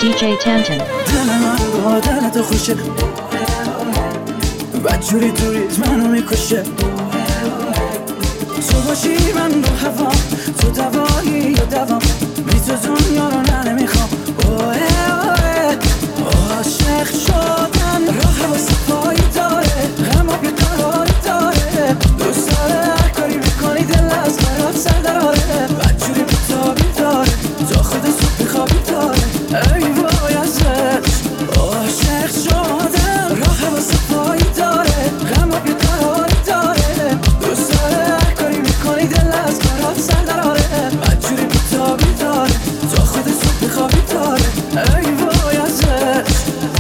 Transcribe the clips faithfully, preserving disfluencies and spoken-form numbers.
دی جی Tantan. دل من با دل تو خوشه بدجوری دوریت منو میکشه تو باشی من رو هوا تو دوایی یا دوام بی تو دنیا رو نه نمیخوام اوه اوه عاشق شدن راه واسه پایی داره غم و بیقراری داره دوست داره هر کاری میکنی دل از برات سر دراره بدجوری بیتابی داره تا خود صبح بیخوابی داره ای وای ازش عاشق شدن راه واسه پایی داره غم و بیقراری داره دوست داره هر کاری میکنی دل از برات سر دراره بدجوری بیتابی داره تا خود صبح بیخوابی داره ای وای ازش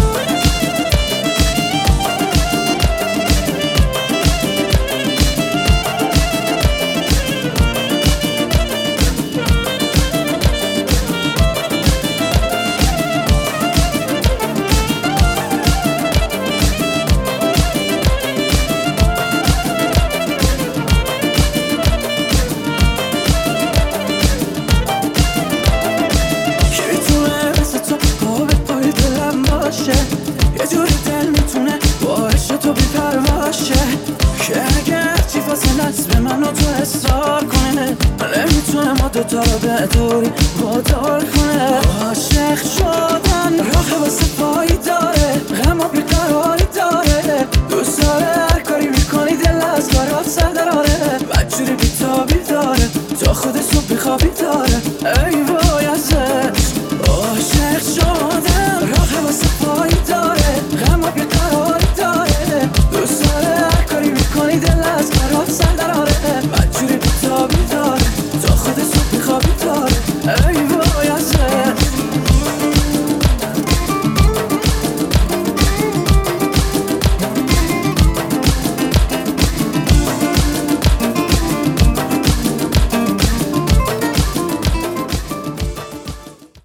یه جوری دل میتونه با عشق تو بی‌پرواشه که اگر چی فاصله است به من و تو اصرار کنه نمیتونه ما دوتا رو به دوری وادار کنه عاشق شدن راه واسه پایی داره غم و بیقراری داره دوست داره هر کاری میکنی دل از برات سر دراره بدجوری بیتابی داره تا خود صبح بیخوابی داره ای وای ازش عاشق شدن راه واسه پایی داره غم و بیقراری داره دوست داره هر کاری میکنی دل از برات سر دراره بدجوری بیتابی داره تا خود صبح